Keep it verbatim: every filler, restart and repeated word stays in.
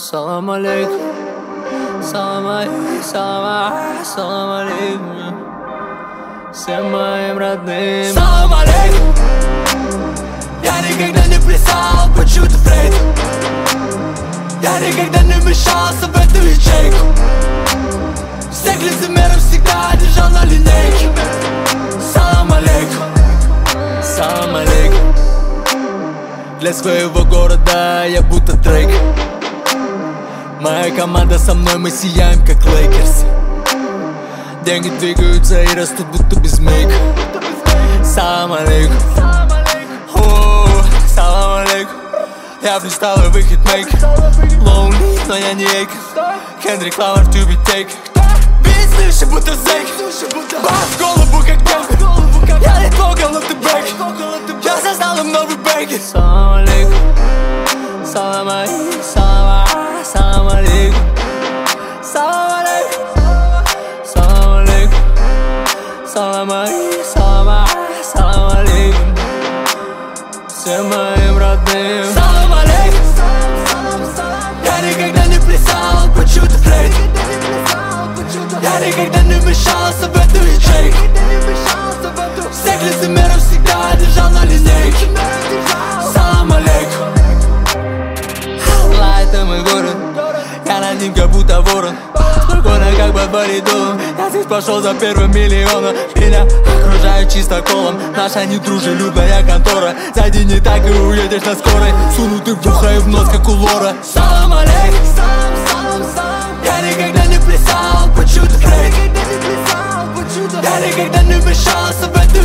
Салам алейкум, салам алейкум, салам, салам алейкум всем моим родным. Салам алейкум. Я никогда не плясал по чью-то флейту. Я никогда не вмешался в эту ячейку. Всех лицемеров всегда держал на линейке. Салам алейкум, салам алейкум. Для своего города я будто Дрейк. Моя команда со мной, мы сияем как Лейкерс. Деньги двигаются и растут будто без мейка. Салам алейкум, салам алейкум. Я фристайлы в хитмейк. Lonely, но я не эйк. Хендрик Ламар to be take. Бит слышишь, будто зейк. Бас в голову как бэмби. Я не трогал на бэк. Я создал им новый бэги. Салам алейкум, салам алейкум, салам, салам алейкум, салам алейкум, салам алейкум, салам алейкум, салам, салам алейкум всем моим родным. Салам алейкум. Я никогда не плясал по чью-то флейту. Я никогда не вмешался в эту ячейку. Всех лицемеров всегда держал на линейке. Салам алейкум. Аллах, это мой город. Я над ним как будто ворон. Спокойно как под валидолом. Я здесь пошел за первым миллионом. Меня окружают чистоколом. Наша недружелюбная контора. Зайди не так и уедешь на скорой. Сунутый в ухо и в нос, как у лора. Салам алейкум. Я никогда не плясал по чью-то флейту. Я никогда не вмешался в эту